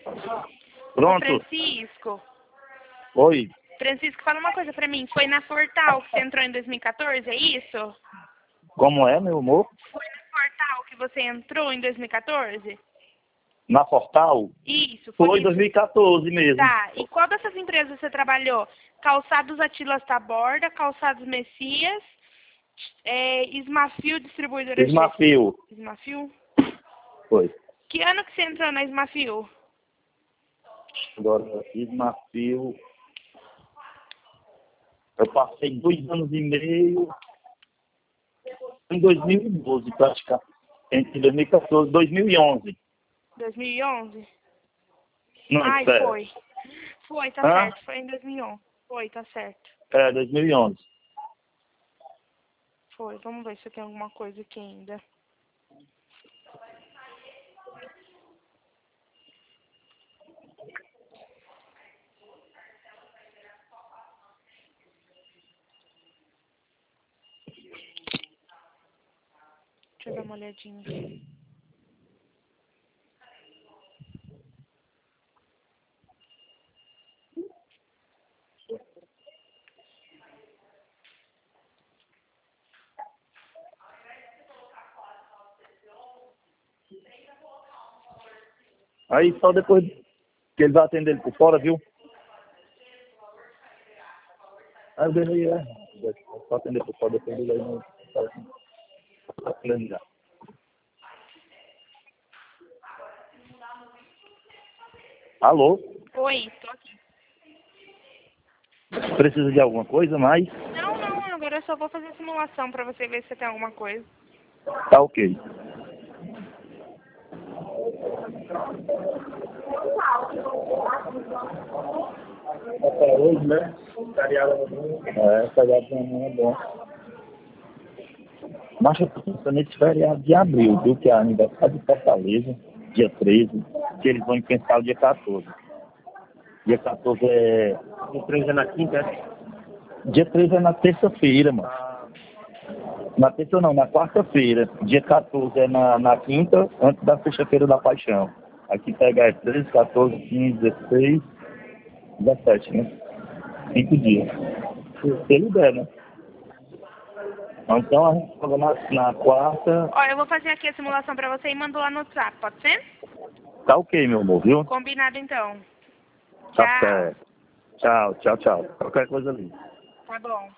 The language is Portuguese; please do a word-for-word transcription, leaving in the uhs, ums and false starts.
Pronto. Ô, Francisco. Oi. Francisco, fala uma coisa pra mim. Foi na Fortal que você entrou em dois mil e quatorze, é isso? Como é, meu amor? Foi na Fortal que você entrou em dois mil e quatorze? Na Fortal? Isso, foi Foi isso. dois mil e quatorze mesmo. Tá, e qual dessas empresas você trabalhou? Calçados Atilas Taborda, Calçados Messias, é, Ismafil Distribuidora de... Ismafil. Ismafil? Foi. Que ano que você entrou na Ismafil? Agora, Ismafil... Eu passei dois anos e meio em dois mil e doze, praticamente. Entre dois mil e quatorze, dois mil e onze. dois mil e onze? Não, Ai, espera. foi. Foi, tá Hã? certo. Foi em dois mil e onze. Foi, tá certo. É, dois mil e onze. Foi. Vamos ver se tem alguma coisa aqui ainda. Deixa eu dar uma olhadinha. Aí só depois que ele vai atender ele por fora, viu? Aí eu dei é. Só atender por fora, depois ele aí não fala assim. Tá falando já. Alô? Oi, tô aqui. Precisa de alguma coisa mais? Não, não, agora eu só vou fazer a simulação pra você ver se tem alguma coisa. Tá ok. Até hoje, né? Feriado é, feriado não é bom. Mas eu tô pensando nesse feriado de abril, viu? Que é aniversário de Fortaleza, dia treze, que eles vão pensar o dia quatorze. Dia quatorze é... Dia treze é na quinta, é? Dia treze é na terça-feira, mano. Na terça não, na quarta-feira. Dia quatorze é na, na quinta, antes da sexta-feira da paixão. Aqui pega é treze, quatorze, quinze, dezesseis, dezessete, né? Cinco dias. Se ele der, né? Então a gente fala na, na quarta. Ó, eu vou fazer aqui a simulação pra você e mando lá no WhatsApp, pode ser? Tá ok, meu amor, viu? Combinado então. Tá Tchau. certo. Tchau, tchau, tchau. Qualquer coisa ali. Tá bom.